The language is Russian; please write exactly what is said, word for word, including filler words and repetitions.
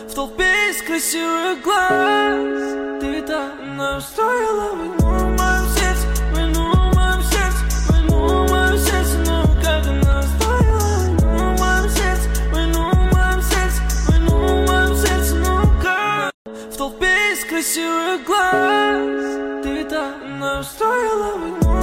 в толпе из красивых глаз. Ты там устроила войну в моем сердце, войну в моем сердце, войну в моем сердце. Ну как она устроила войну в моем сердце, войну в моем сердце, войну в моем сердце. Ну как в толпе из красивых глаз. Ты там устроила войну.